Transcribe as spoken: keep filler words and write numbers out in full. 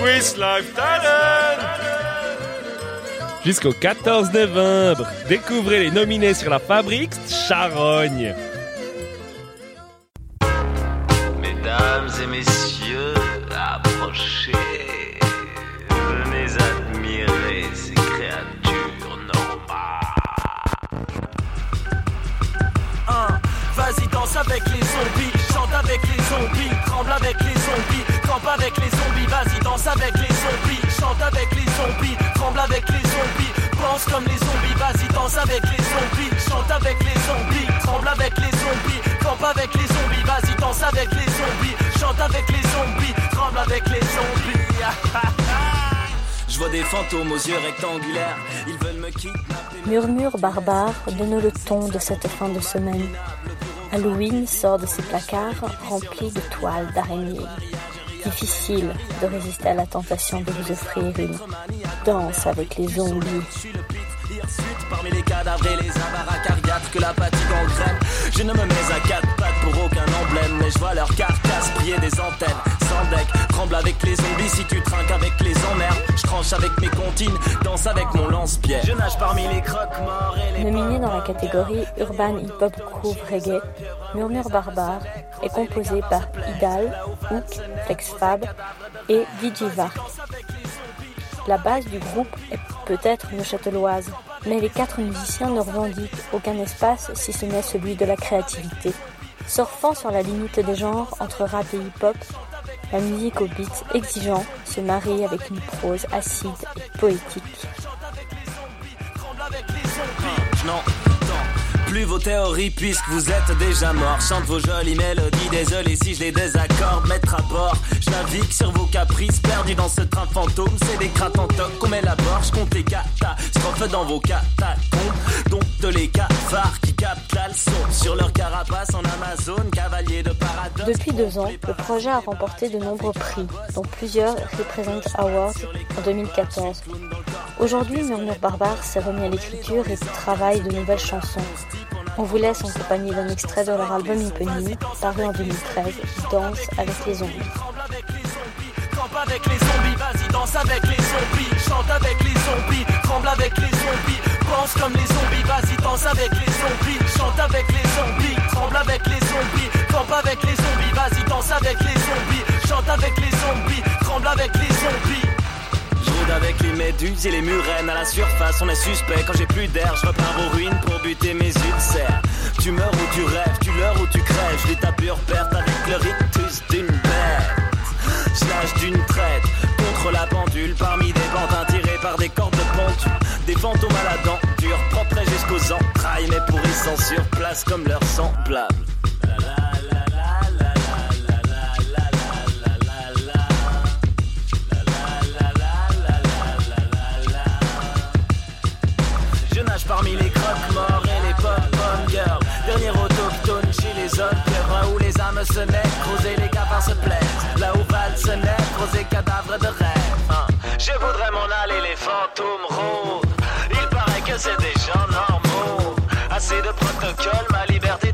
Swiss Life Talent. Jusqu'au quatorze novembre, découvrez les nominés sur la Fabrique Charogne. Mesdames et messieurs, approchez. Venez admirer ces créatures normales. Un, vas-y danse avec les zombies, chante avec les zombies, tremble avec les zombies, campe avec les zombies, vas-y danse avec les zombies, chante avec les zombies, tremble avec les zombies, pense comme les zombies, vas-y danse avec les zombies, chante avec les zombies, tremble avec les zombies, campe avec les zombies, vas-y danse avec les zombies, chante avec les zombies, tremble avec les zombies. Je vois des fantômes aux yeux rectangulaires, ils veulent me kidnapper. Murmure barbare donne le ton de cette fin de semaine. Halloween sort de ses placards remplis de toiles d'araignées. Difficile de résister à la tentation de vous offrir une danse avec les zombies. Parmi les cadavres et les avares cardiaques que la fatigue engraine, je ne me mets à quatre pattes pour aucun emblème, mais je vois leurs carcasses plier des antennes sans deck. Tremble avec les zombies si tu trinques avec les emmerdes. Je tranche avec mes comptines, danse avec mon lance-pierre. Je nage parmi les croque-morts et les... Nominé dans la catégorie Urban Hip Hop Groove Reggae, Murmure Barbare est composé par Idal, Hook, Flexfab et D J Vark. La base du groupe est peut-être neuchâteloise, mais les quatre musiciens ne revendiquent aucun espace si ce n'est celui de la créativité. Surfant sur la limite des genres entre rap et hip-hop, la musique au beat exigeant se marie avec une prose acide et poétique. Non, plus vos théories puisque vous êtes déjà morts. Chante vos jolies mélodies, désolé si je les désaccorde. Mettre à bord, je navigue sur vos caprices, perdus dans ce train fantôme. C'est des crates en toc qu'on met la bord. Je compte les catastrophes dans vos catacombes, dont les cafards qui captent la leçon sur leur carapace en Amazon, cavalier de paradoxe. Depuis deux ans, le projet a remporté de nombreux prix, dont plusieurs Represent Awards en deux mille quatorze. Aujourd'hui, Murmure Barbare s'est remis à l'écriture et travaille de nouvelles chansons. On vous laisse en compagnie d'un extrait de leur album éponyme, paru en deux mille treize, Danse avec les zombies. Campe avec les zombies, vas-y danse avec les zombies, chante avec les zombies, tremble avec les zombies, pense comme les zombies, vas-y danse avec les zombies, chante avec les zombies, tremble avec les zombies, campe avec les zombies, vas-y danse avec les zombies, chante avec les zombies, tremble avec les zombies. Je rôde avec les méduses et les murènes à la surface, on est suspect. Quand j'ai plus d'air, je repars aux ruines pour buter mes ulcères. Tu meurs ou tu rêves, tu leurres ou tu crèves. Je vis ta pure perte avec le rictus d'une bête. Je nage d'une traite contre la pendule, parmi des pantins tirés par des cordes de pentu. Des fantômes à la dent dure, propres jusqu'aux entrailles, mais pourrissant sur place comme leurs semblables. Parmi les croque-morts et les pop-pom girls, dernier autochtone chez les autres, là où les âmes se naissent, et les cafards se plaisent, là où valent se naissent, et cadavres de rêve. Hein. Je voudrais m'en aller, les fantômes rôdent. Il paraît que c'est des gens normaux. Assez de protocoles, ma liberté